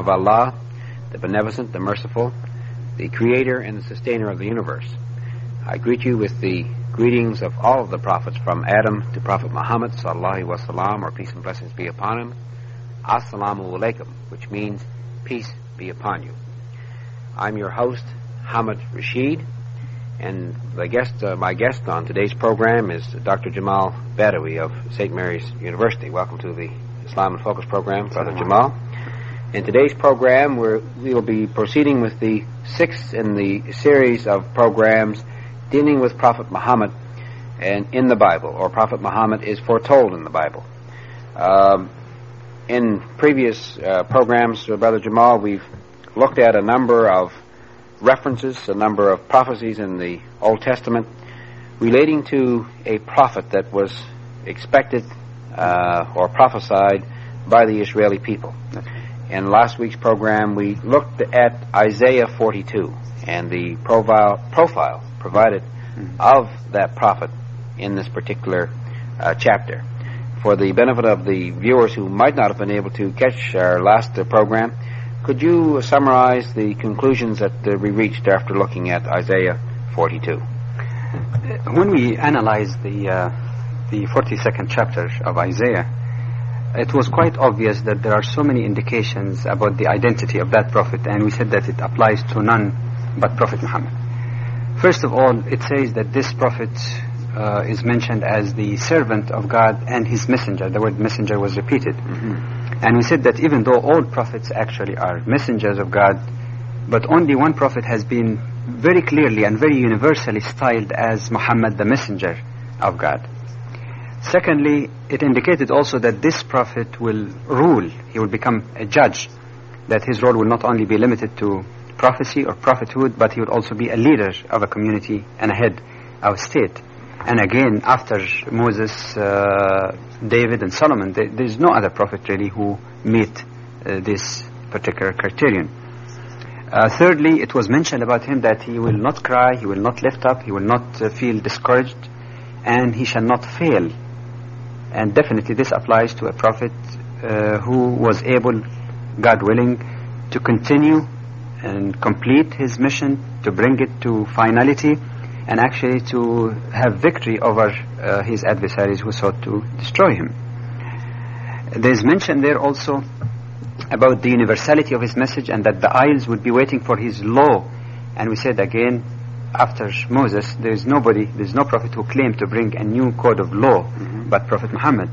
of Allah, the Beneficent, the Merciful, the Creator and the Sustainer of the universe. I greet you with the greetings of all of the prophets, from Adam to Prophet Muhammad, sallallahu wa sallam, or peace and blessings be upon him. Assalamu alaikum, which means peace be upon you. I'm your host, Hamid Rashid, and my guest on today's program is Dr. Jamal Badawi of St. Mary's University. Welcome to the Islam in Focus program, Brother Jamal. In today's program, we will be proceeding with the sixth in the series of programs dealing with Prophet Muhammad and in the Bible, or Prophet Muhammad is foretold in the Bible. In previous programs, Brother Jamal, we've looked at a number of references, a number of prophecies in the Old Testament relating to a prophet that was expected or prophesied by the Israeli people. In last week's program, we looked at Isaiah 42 and the profile provided of that prophet in this particular chapter. For the benefit of the viewers who might not have been able to catch our last program, could you summarize the conclusions that we reached after looking at Isaiah 42? When we analyzed the 42nd chapter of Isaiah, it was quite obvious that there are so many indications about the identity of that prophet, and we said that it applies to none but Prophet Muhammad. First of all, it says that this prophet is mentioned as the servant of God and his messenger. The word messenger was repeated. And we said that even though all prophets actually are messengers of God, but only one prophet has been very clearly and very universally styled as Muhammad, the messenger of God. Secondly, it indicated also that this prophet will rule. He will become a judge, that his role will not only be limited to prophecy or prophethood, but he would also be a leader of a community and a head of state. And again, after Moses, David and Solomon, there is no other prophet really who meet this particular criterion. Thirdly, it was mentioned about him that he will not cry, he will not lift up, he will not feel discouraged, and he shall not fail. And definitely this applies to a prophet who was able, God willing, to continue and complete his mission, to bring it to finality, and actually to have victory over his adversaries who sought to destroy him. There's mention there also about the universality of his message, and that the isles would be waiting for his law. And we said again, after Moses, there's no prophet who claimed to bring a new code of law but Prophet Muhammad.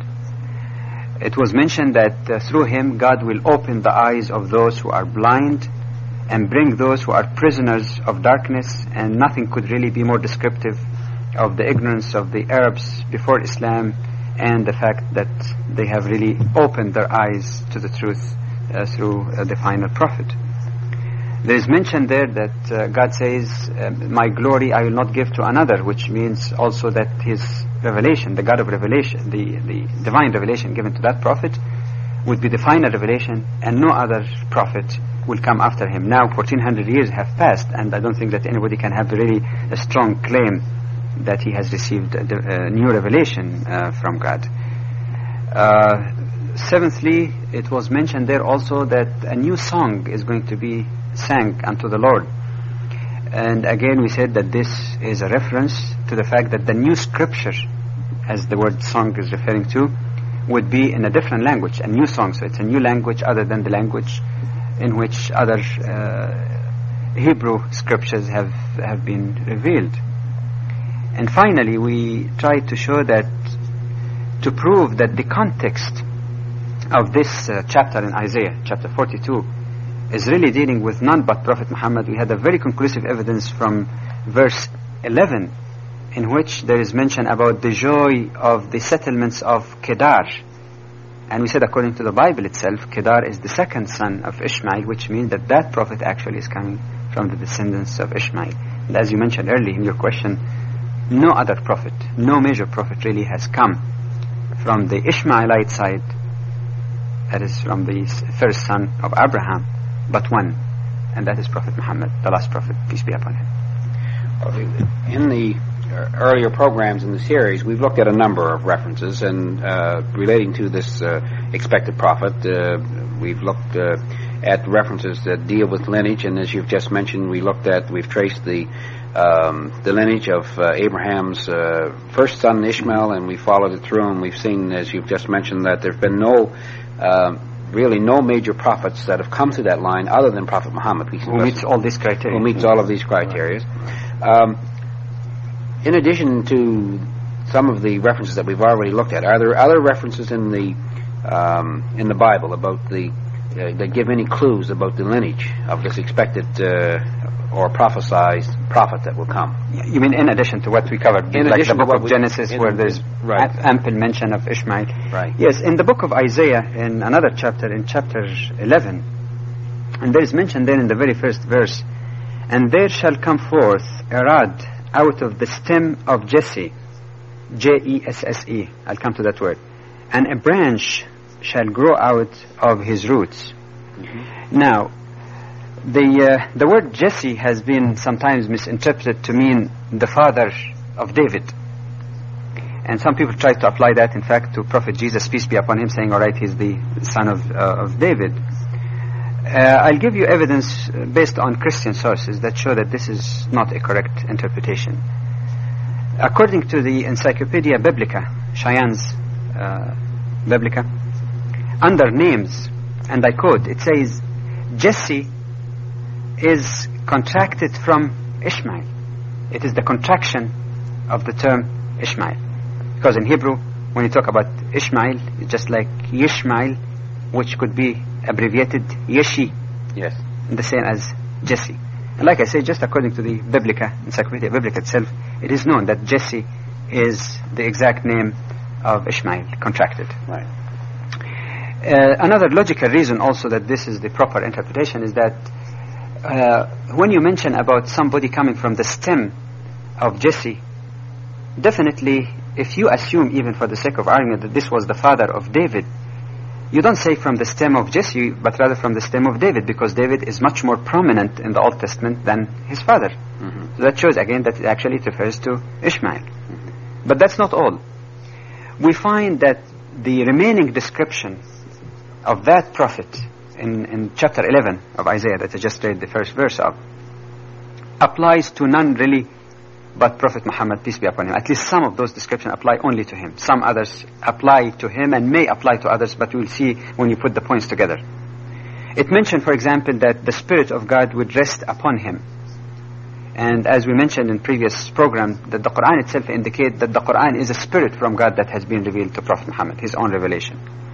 It was mentioned that through him God will open the eyes of those who are blind and bring those who are prisoners of darkness, and nothing could really be more descriptive of the ignorance of the Arabs before Islam and the fact that they have really opened their eyes to the truth through the final prophet. There is mention there that God says, my glory I will not give to another, which means also that his revelation, the God of revelation, the divine revelation given to that prophet would be the final revelation, and no other prophet will come after him. Now 1400 years have passed, and I don't think that anybody can have really a strong claim that he has received a new revelation from God. Seventhly, it was mentioned there also that a new song is going to be sang unto the Lord. And again we said that this is a reference to the fact that the new scripture, as the word song is referring to, would be in a different language, a new song. So it's a new language other than the language in which other Hebrew scriptures have been revealed. And finally, we tried to show that, to prove that the context of this chapter in Isaiah, chapter 42, is really dealing with none but Prophet Muhammad. We had a very conclusive evidence from verse 11, in which there is mention about the joy of the settlements of Kedar. And we said, according to the Bible itself, Kedar is the second son of Ishmael, which means that that prophet actually is coming from the descendants of Ishmael. And as you mentioned earlier in your question, no other prophet, no major prophet really has come from the Ishmaelite side, that is from the first son of Abraham, but one, and that is Prophet Muhammad, the last prophet, peace be upon him. In the earlier programs in the series, we've looked at a number of references and relating to this expected prophet. We've looked at references that deal with lineage, and as you've just mentioned, we've traced the lineage of Abraham's first son Ishmael, and we followed it through, and we've seen, as you've just mentioned, that there's been really no major prophets that have come through that line other than Prophet Muhammad. Who meets all these criteria. Who meets all of these criteria. In addition to some of the references that we've already looked at, are there other references in the Bible about that give any clues about the lineage of this expected or prophesied prophet that will come? You mean in addition to what we covered, like the book of Genesis, where there's ample mention of Ishmael? Right. Yes, in the book of Isaiah, in another chapter, in chapter 11, and there is mentioned there in the very first verse, "And there shall come forth a rod out of the stem of Jesse," Jesse, I'll come to that word, "and a branch shall grow out of his roots." Mm-hmm. Now, the word Jesse has been sometimes misinterpreted to mean the father of David. And some people try to apply that, in fact, to Prophet Jesus, peace be upon him, saying, all right, he's the son of David. I'll give you evidence based on Christian sources that show that this is not a correct interpretation. According to the Encyclopedia Biblica, Cheyenne's Biblica, under names, and I quote, it says, Jesse is contracted from Ishmael. It is the contraction of the term Ishmael. Because in Hebrew, when you talk about Ishmael, it's just like Yishmael, which could be abbreviated Yeshi. Yes. The same as Jesse. And like I say, just according to the Biblica, Encyclopedia Biblica itself, it is known that Jesse is the exact name of Ishmael, contracted. Right. Another logical reason also that this is the proper interpretation is that when you mention about somebody coming from the stem of Jesse, definitely if you assume, even for the sake of argument, that this was the father of David, you don't say from the stem of Jesse, but rather from the stem of David, because David is much more prominent in the Old Testament than his father. Mm-hmm. So that shows again that it actually refers to Ishmael. Mm-hmm. But that's not all. We find that the remaining description of that prophet in chapter 11 of Isaiah that I just read the first verse of applies to none really but Prophet Muhammad, peace be upon him. At least some of those descriptions apply only to him. Some others apply to him and may apply to others, but we'll see when you put the points together. It mentioned, for example, that the Spirit of God would rest upon him. And as we mentioned in previous program, that the Quran itself indicates that the Quran is a spirit from God that has been revealed to Prophet Muhammad, his own revelation.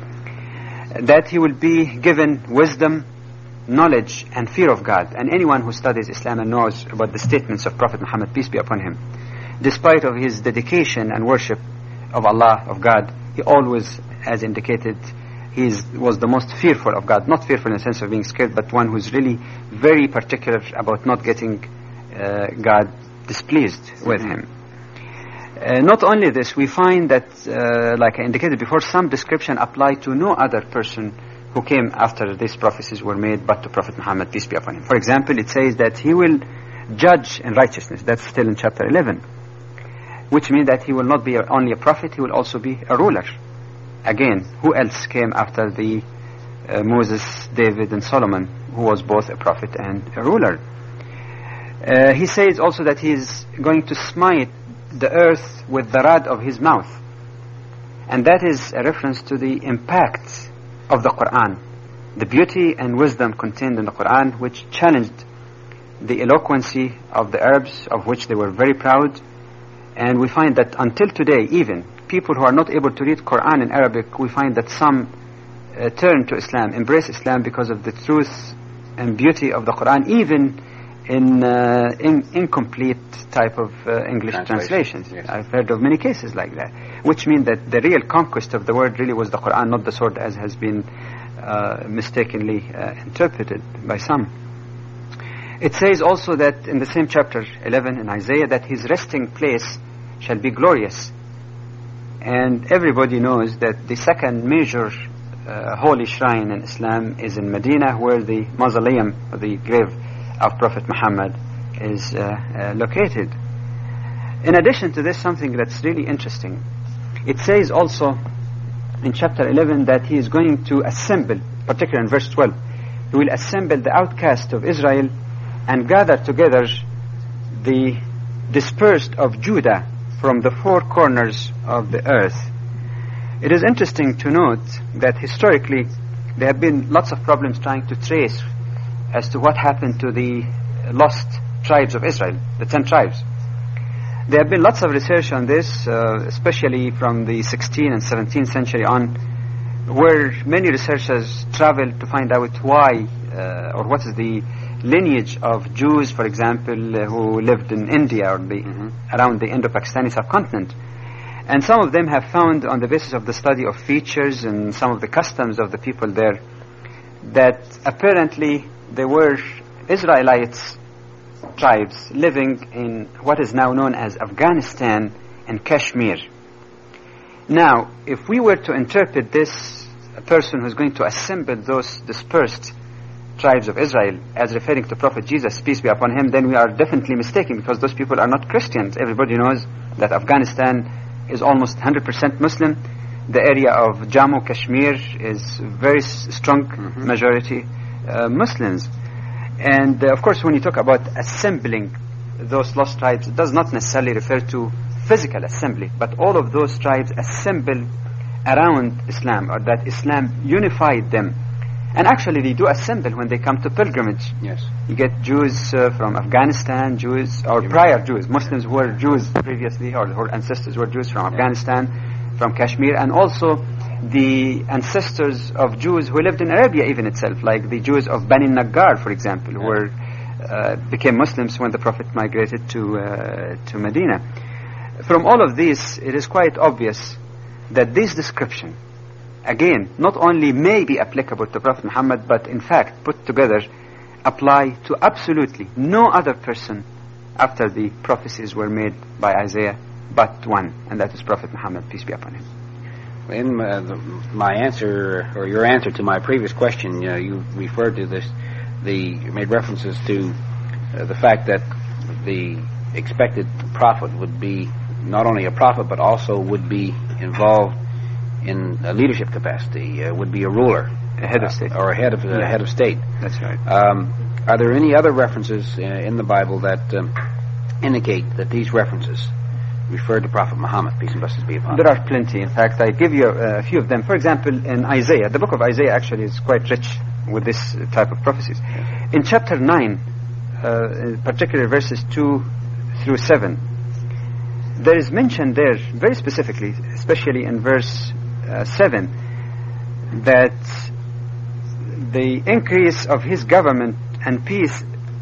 That he will be given wisdom, knowledge and fear of God. And anyone who studies Islam and knows about the statements of Prophet Muhammad, peace be upon him, despite of his dedication and worship of Allah, of God, he always, as indicated, was the most fearful of God. Not fearful in the sense of being scared, but one who's really very particular about not getting God displeased with him. Not only this, we find that, like I indicated before, some description apply to no other person who came after these prophecies were made but to Prophet Muhammad, peace be upon him. For example, it says that he will judge in righteousness. That's still in chapter 11. Which means that he will not be only a prophet, he will also be a ruler. Again, who else came after the Moses, David and Solomon, who was both a prophet and a ruler? He says also that he is going to smite the earth with the rod of his mouth. And that is a reference to the impact of the Quran, the beauty and wisdom contained in the Quran, which challenged the eloquency of the Arabs, of which they were very proud. And we find that until today, even people who are not able to read Quran in Arabic, we find that some turn to Islam, embrace Islam because of the truth and beauty of the Quran, even in incomplete type of English translations. Yes. I've heard of many cases like that, which mean that the real conquest of the word really was the Quran, not the sword, as has been mistakenly interpreted by some. It says also that in the same chapter 11 in Isaiah that his resting place shall be glorious. And everybody knows that the second major holy shrine in Islam is in Medina, where the mausoleum, or the grave of Prophet Muhammad is located. In addition to this, something that's really interesting, it says also in chapter 11 that he is going to assemble, particularly in verse 12, he He will assemble the outcast of Israel and gather together the dispersed of Judah from the four corners of the earth. It is interesting to note that historically there have been lots of problems trying to trace as to what happened to the lost tribes of Israel, the 10 tribes. There have been lots of research on this, especially from the 16th and 17th century on, where many researchers traveled to find out why or what is the lineage of Jews, for example, who lived in India or around the Indo-Pakistani subcontinent. And some of them have found, on the basis of the study of features and some of the customs of the people there, that apparently there were Israelites tribes living in what is now known as Afghanistan and Kashmir. Now, if we were to interpret this, a person who's going to assemble those dispersed tribes of Israel as referring to Prophet Jesus, peace be upon him, then we are definitely mistaken, because those people are not Christians. Everybody knows that Afghanistan is almost 100% Muslim. The area of Jammu Kashmir is very strong majority Muslims. And of course, when you talk about assembling those lost tribes, it does not necessarily refer to physical assembly, but all of those tribes assemble around Islam, or that Islam unified them. And actually they do assemble when they come to pilgrimage. Yes. You get Jews from Afghanistan, Jews, or prior Jews, Muslims who were Jews previously, or whose ancestors were Jews from Afghanistan, from Kashmir, and also the ancestors of Jews who lived in Arabia even itself, like the Jews of Bani Najjar, for example, who were, became Muslims when the Prophet migrated to Medina. From all of these, it is quite obvious that this description, again, not only may be applicable to Prophet Muhammad, but in fact, put together, apply to absolutely no other person after the prophecies were made by Isaiah, but one, and that is Prophet Muhammad, peace be upon him. In my answer, or your answer to my previous question, you referred to this, you made references to the fact that the expected prophet would be not only a prophet, but also would be involved in a leadership capacity, would be a ruler, a head of state, or a head of state. That's right. Are there any other references in the Bible that indicate that these references refer to Prophet Muhammad, peace and blessings be upon him? There are plenty. In fact, I give you a few of them. For example, in Isaiah, the book of Isaiah actually is quite rich with this type of prophecies. Yes. In chapter 9, in particular verses 2 through 7, there is mentioned there very specifically, especially in verse 7, that the increase of his government and peace,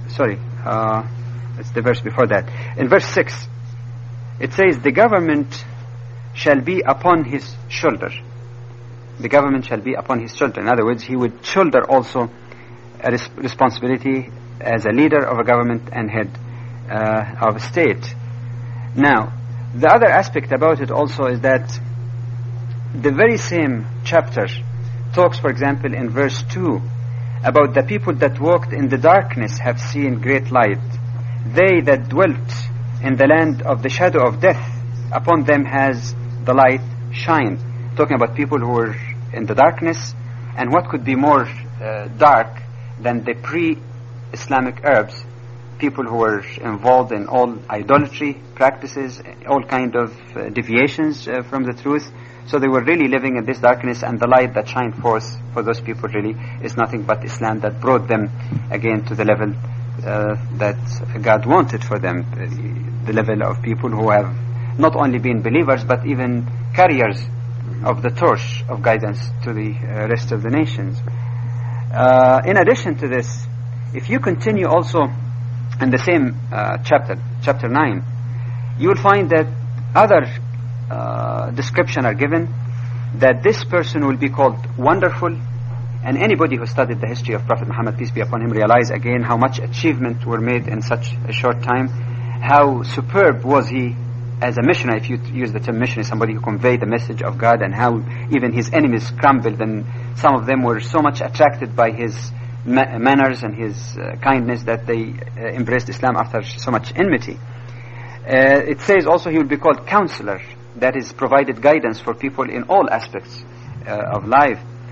it's the verse before that. In verse 6, it says, the government shall be upon his shoulder. The government shall be upon his shoulder. In other words, he would shoulder also a responsibility as a leader of a government and head of a state. Now, the other aspect about it also is that the very same chapter talks, for example, in verse 2, about the people that walked in the darkness have seen great light. They that dwelt in the land of the shadow of death, upon them has the light shined. Talking about people who were in the darkness, and what could be more dark than the pre-Islamic Arabs, people who were involved in all idolatry practices, all kind of deviations from the truth. So they were really living in this darkness, and the light that shined forth for those people really is nothing but Islam that brought them again to the level that God wanted for them, the level of people who have not only been believers but even carriers of the torch of guidance to the rest of the nations. In addition to this, if you continue also in the same chapter 9, you will find that other description are given, that this person will be called wonderful. And anybody who studied the history of Prophet Muhammad, peace be upon him, realize again how much achievement were made in such a short time, how superb was he as a missionary, if you use the term missionary, somebody who conveyed the message of God, and how even his enemies crumbled, and some of them were so much attracted by his manners and his kindness that they embraced Islam after so much enmity. It says also he will be called counselor, that is provided guidance for people in all aspects of life.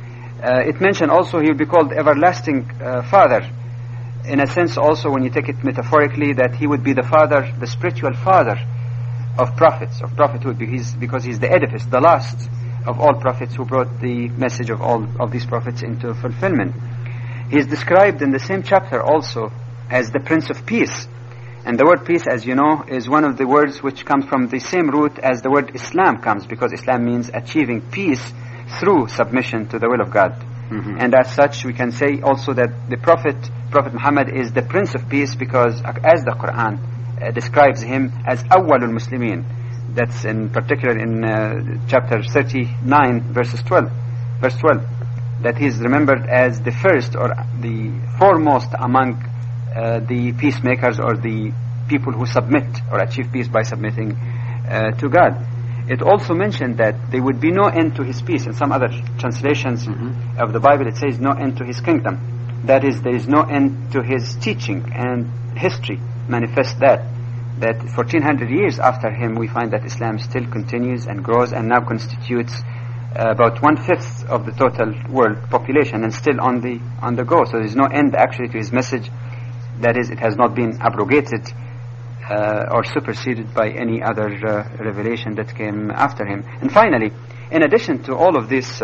It mentioned also he will be called everlasting father. In a sense also, when you take it metaphorically, that he would be the father, the spiritual father of prophets, of prophethood, because he's the edifice, the last of all prophets who brought the message of all of these prophets into fulfillment. He is described in the same chapter also as the Prince of Peace. And the word peace, as you know, is one of the words which comes from the same root as the word Islam comes, because Islam means achieving peace through submission to the will of God. Mm-hmm. And as such, we can say also that the Prophet Muhammad is the Prince of Peace, because as the Quran describes him as Awwalul Muslimin. That's in particular in chapter 39, verse 12, that he is remembered as the first or the foremost among the peacemakers, or the people who submit or achieve peace by submitting to God. It also mentioned that there would be no end to his peace. In some other translations of the Bible, it says no end to his kingdom. That is, there is no end to his teaching, and history manifests that 1400 years after him, we find that Islam still continues and grows, and now constitutes about 1/5 of the total world population, and still on the go. So there is no end actually to his message. That is, it has not been abrogated or superseded by any other revelation that came after him. And finally, in addition to all of these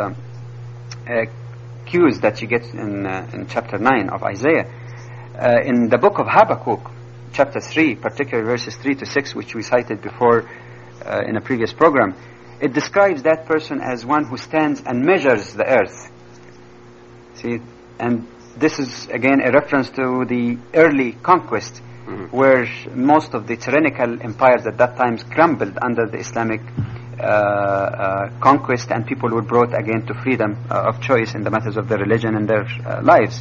cues that you get in chapter 9 of Isaiah, in the book of Habakkuk, chapter 3, particularly verses 3 to 6, which we cited before in a previous program, it describes that person as one who stands and measures the earth. See, and this is again a reference to the early conquest, where most of the tyrannical empires at that time crumbled under the Islamic conquest, and people were brought again to freedom of choice in the matters of their religion and their lives.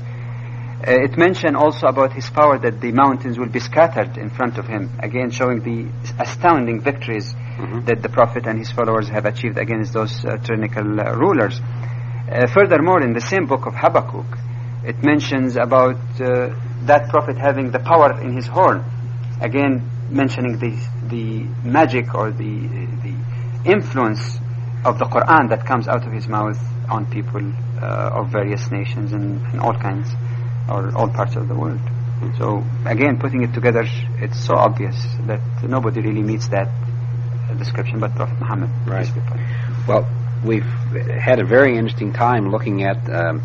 It mentioned also about his power, that the mountains will be scattered in front of him, again showing the astounding victories that the Prophet and his followers have achieved against those tyrannical rulers. Furthermore, in the same book of Habakkuk, it mentions about that Prophet having the power in his horn, again mentioning the magic or the influence of the Quran that comes out of his mouth on people of various nations and all kinds, or all parts of the world. So again, putting it together, it's so obvious that nobody really meets that description but Prophet Muhammad. Right. Well, we've had a very interesting time looking at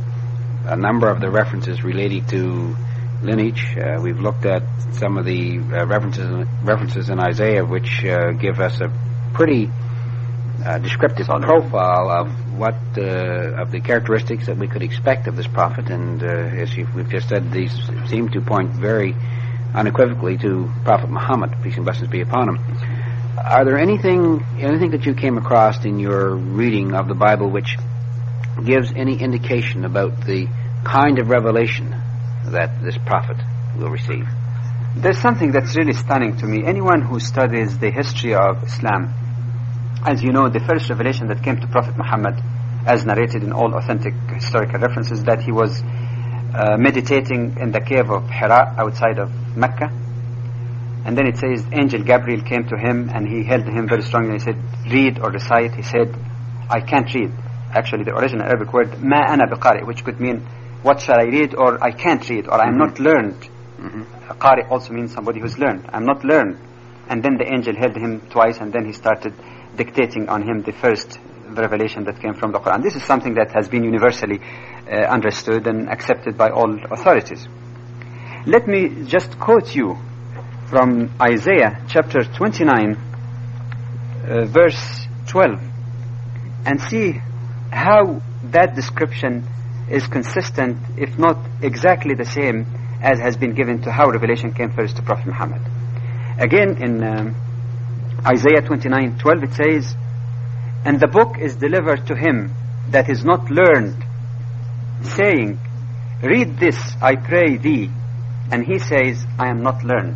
a number of the references relating to lineage. We've looked at some of the references in Isaiah, which give us a pretty descriptive profile of what of the characteristics that we could expect of this prophet, and as we've just said, these seem to point very unequivocally to Prophet Muhammad, peace and blessings be upon him. Are there anything that you came across in your reading of the Bible which gives any indication about the kind of revelation that this prophet will receive? There's something that's really stunning to me. Anyone who studies the history of Islam, as you know, the first revelation that came to Prophet Muhammad, as narrated in all authentic historical references, that he was meditating in the cave of Hira outside of Mecca. And then it says, Angel Gabriel came to him and he held him very strongly and he said, read or recite. He said, I can't read. Actually, the original Arabic word, ma ana biqari, which could mean, what shall I read, or I can't read, or I'm not learned. Qari also means somebody who's learned. I'm not learned. And then the angel held him twice, and then he started dictating on him the first revelation that came from the Quran. This is something that has been universally understood and accepted by all authorities. Let me just quote you from Isaiah chapter 29, verse 12, and see how that description is consistent, if not exactly the same, as has been given to how revelation came first to Prophet Muhammad. Again, in Isaiah 29:12, it says, and the book is delivered to him that is not learned, saying, read this, I pray thee. And he says, I am not learned.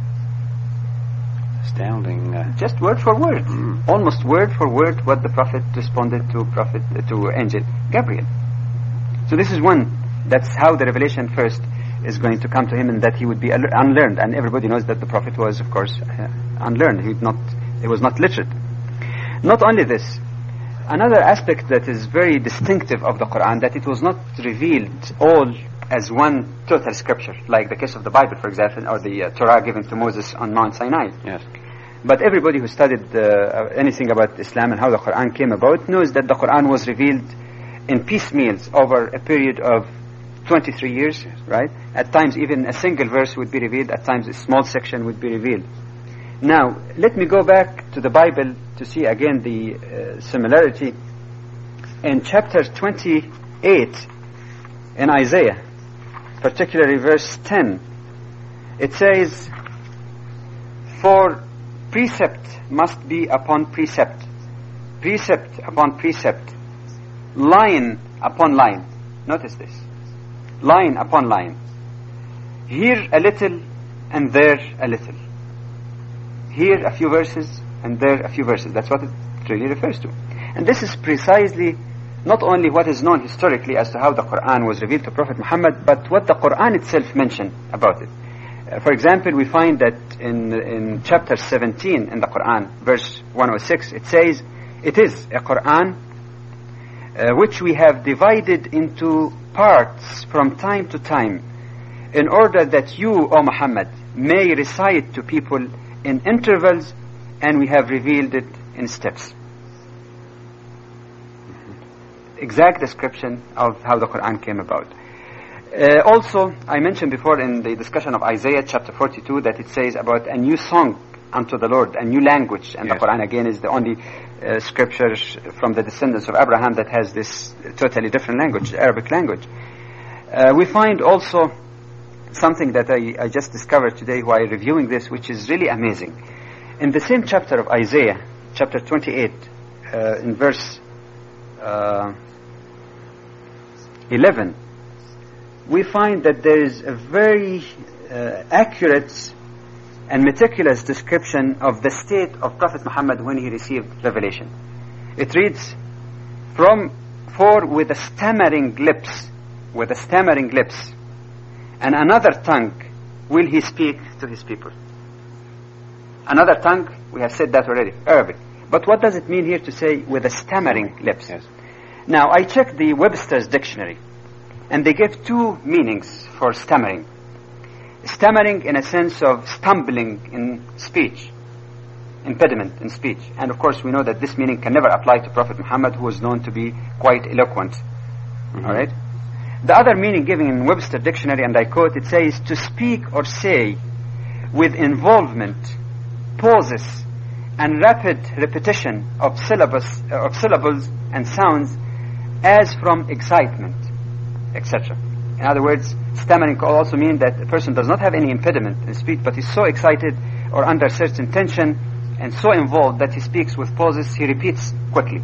Astounding. Just word for word, almost word for word, what the Prophet responded to Angel Gabriel. So this is one, that's how the revelation first is going to come to him, and that he would be unlearned. And everybody knows that the Prophet was, of course, unlearned. He was not literate. Not only this, Another aspect that is very distinctive of the Quran, that it was not revealed all as one total scripture, like the case of the Bible, for example, or the Torah given to Moses on Mount Sinai. Yes. But everybody who studied anything about Islam and how the Quran came about knows that the Quran was revealed in piecemeals over a period of 23 years, right? At times even a single verse would be revealed, at times a small section would be revealed. Now, let me go back to the Bible to see again the similarity. In chapter 28 in Isaiah, particularly verse 10, it says, "For precept must be upon precept, precept upon precept, line upon line." Notice this. Line upon line. Here a little and there a little. Here a few verses and there a few verses. That's what it really refers to. And this is precisely not only what is known historically as to how the Quran was revealed to Prophet Muhammad, but what the Quran itself mentioned about it. For example, we find that in chapter 17 in the Quran, verse 106, it says, "It is a Quran which we have divided into parts from time to time, in order that you, O Muhammad, may recite to people in intervals, and we have revealed it in steps." Exact description of how the Quran came about. Also, I mentioned before in the discussion of Isaiah chapter 42 that it says about a new song unto the Lord, a new language. And yes, the Quran again is the only scripture from the descendants of Abraham that has this totally different language, the Arabic language. We find also something that I just discovered today while reviewing this, which is really amazing. In the same chapter of Isaiah, chapter 28, in verse 11, we find that there is a very accurate and meticulous description of the state of Prophet Muhammad when he received revelation. It reads, "For with a stammering lips, and another tongue will he speak to his people." Another tongue, we have said that already, Arabic. But what does it mean here to say with a stammering lips? Yes. Now, I checked the Webster's dictionary, and they give two meanings for stammering. Stammering in a sense of stumbling in speech, impediment in speech. And of course we know that this meaning can never apply to Prophet Muhammad, who was known to be quite eloquent. Mm-hmm. All right? The other meaning given in Webster dictionary, and I quote, it says, "To speak or say with involvement, pauses, and rapid repetition of syllables and sounds as from excitement, etc." In other words, stammering could also mean that a person does not have any impediment in speech, but is so excited or under certain tension and so involved that he speaks with pauses, he repeats quickly.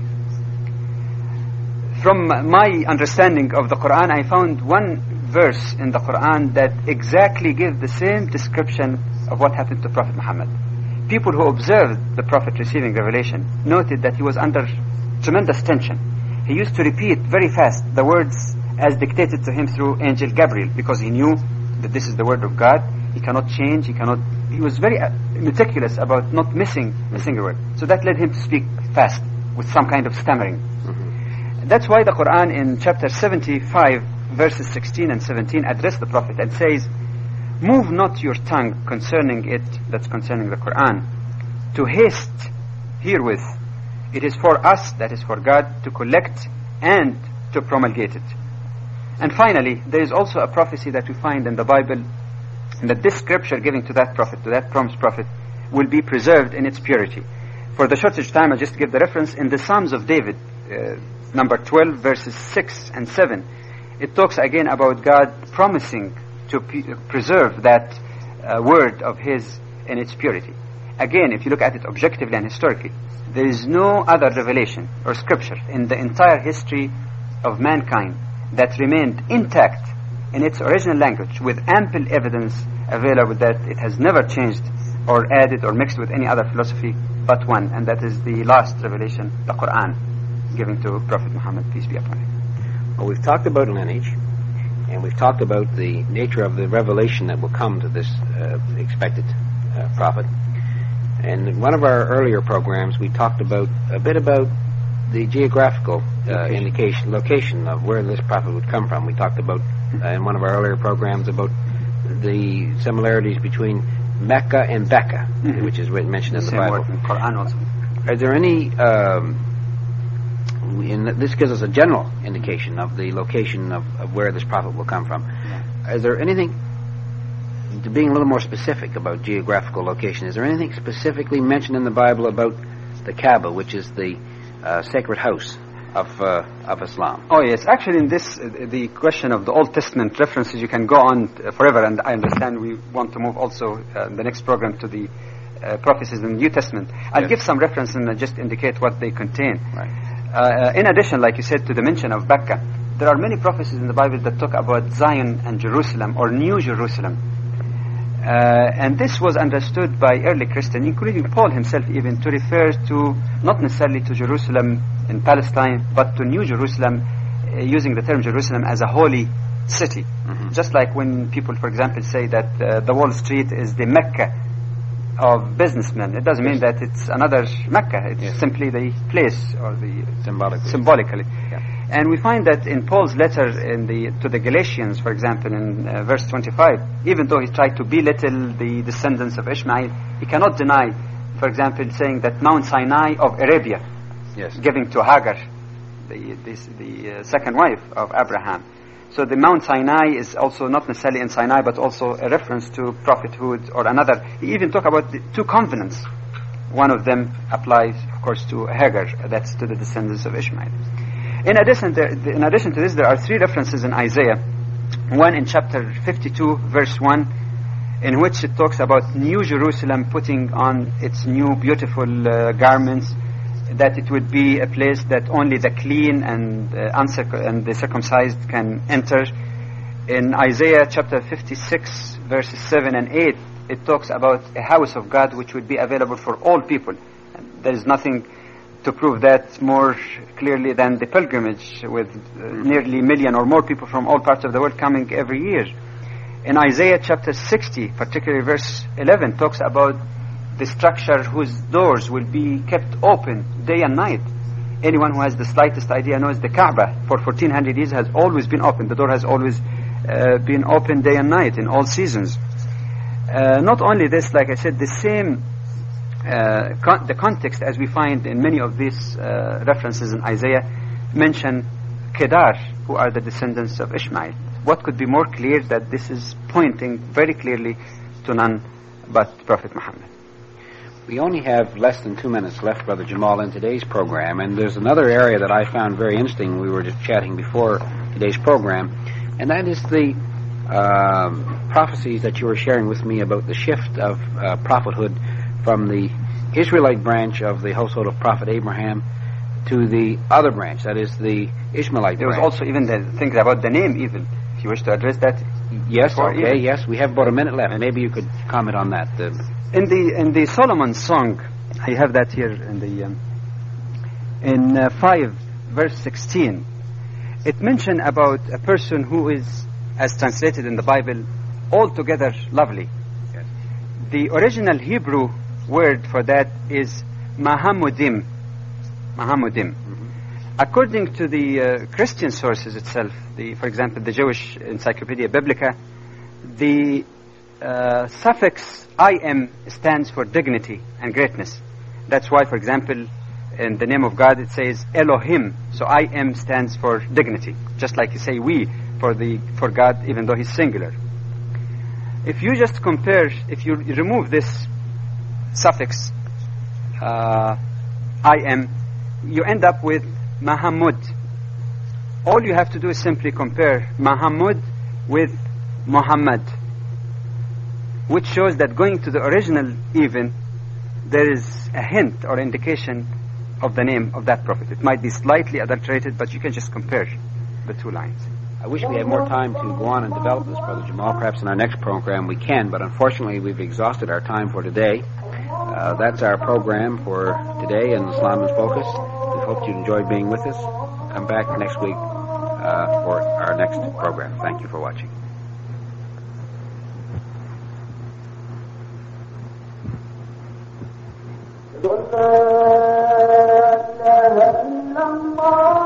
From my understanding of the Quran, I found one verse in the Quran that exactly gives the same description of what happened to Prophet Muhammad. People who observed the Prophet receiving revelation noted that he was under tremendous tension. He used to repeat very fast the words as dictated to him through Angel Gabriel, because he knew that this is the word of God. He cannot change, he was very meticulous about not missing a single word. So that led him to speak fast with some kind of stammering. Mm-hmm. That's why the Quran in chapter 75 verses 16 and 17 address the Prophet and says, "Move not your tongue concerning it," that's concerning the Quran, "to haste herewith. It is for us," that is for God, "to collect and to promulgate it." And finally, there is also a prophecy that we find in the Bible that this scripture giving to that prophet, to that promised prophet, will be preserved in its purity. For the shortage time, I'll just give the reference. In the Psalms of David, number 12, verses 6 and 7, it talks again about God promising to preserve that word of His in its purity. Again, if you look at it objectively and historically, there is no other revelation or scripture in the entire history of mankind that remained intact in its original language with ample evidence available that it has never changed or added or mixed with any other philosophy but one, and that is the last revelation, the Quran, given to Prophet Muhammad, peace be upon him. Well, we've talked about lineage, and we've talked about the nature of the revelation that will come to this expected prophet. And in one of our earlier programs, we talked about a bit about the geographical location of where this prophet would come from. We talked about in one of our earlier programs about the similarities between Mecca and Becca, which is mentioned in the Bible. In Quran also. Are there any? This gives us a general indication of the location of where this prophet will come from. Yeah. Is there anything, to being a little more specific about geographical location, is there anything specifically mentioned in the Bible about the Kaaba, which is the sacred house of Islam? Oh yes, actually in this, the question of the Old Testament references, you can go on forever, and I understand we want to move also the next program to the prophecies in the New Testament. I'll give some reference and just indicate what they contain. Right. In addition, like you said, to the mention of Becca, there are many prophecies in the Bible that talk about Zion and Jerusalem, or New Jerusalem. And this was understood by early Christians, including Paul himself even, to refer to not necessarily to Jerusalem in Palestine, but to New Jerusalem, using the term Jerusalem as a holy city. Mm-hmm. Just like when people, for example, say that the Wall Street is the Mecca of businessmen, it doesn't mean that it's another Mecca. It's simply the place, or the symbolically. Yeah. And we find that in Paul's letter to the Galatians, for example, in verse 25, even though he tried to belittle the descendants of Ishmael, he cannot deny, for example, saying that Mount Sinai of Arabia, giving to Hagar, the second wife of Abraham. So the Mount Sinai is also not necessarily in Sinai, but also a reference to prophethood or another. He even talked about the two covenants. One of them applies, of course, to Hagar, that's to the descendants of Ishmael. In addition to this, there are three references in Isaiah. One in chapter 52, verse 1, in which it talks about New Jerusalem putting on its new beautiful garments, that it would be a place that only the clean and the circumcised can enter. In Isaiah chapter 56, verses 7 and 8, it talks about a house of God which would be available for all people. And there is nothing to prove that more clearly than the pilgrimage, with nearly a million or more people from all parts of the world coming every year. In Isaiah chapter 60, particularly verse 11, talks about the structure whose doors will be kept open day and night. Anyone who has the slightest idea knows the Kaaba for 1400 years has always been open. The door has always been open day and night in all seasons. Not only this, like I said, the same the context as we find in many of these references in Isaiah mention Kedar, who are the descendants of Ishmael. What could be more clear that this is pointing very clearly to none but Prophet Muhammad? We only have less than 2 minutes left, Brother Jamal, in today's program, and there's another area that I found very interesting. We were just chatting before today's program, and that is the prophecies that you were sharing with me about the shift of prophethood from the Israelite branch of the household of Prophet Abraham to the other branch, that is the Ishmaelite branch. There was also even the things about the name, even, if you wish to address that. Yes, okay, yes, we have about a minute left. Maybe you could comment on that. In the Solomon song, I have that here in 5 verse 16, it mentioned about a person who is, as translated in the Bible, altogether lovely. Yes. The original Hebrew word for that is Mahamudim. Mahamudim. Mm-hmm. According to the Christian sources itself, for example, the Jewish Encyclopedia Biblica, the suffix I-M stands for dignity and greatness. That's why, for example, in the name of God it says Elohim. So I-M stands for dignity, just like you say we for God, even though He's singular. If you just compare, if you remove this suffix I-M, you end up with Mahamud. All you have to do is simply compare Mahamud with Muhammad, which shows that going to the original even, there is a hint or indication of the name of that prophet. It might be slightly adulterated, but you can just compare the two lines. I wish we had more time to go on and develop this, Brother Jamal. Perhaps in our next program we can, but unfortunately we've exhausted our time for today. That's our program for today in Islam in Focus. We hope you enjoyed being with us. Come back next week for our next program. Thank you for watching. لا إله إلا Allah.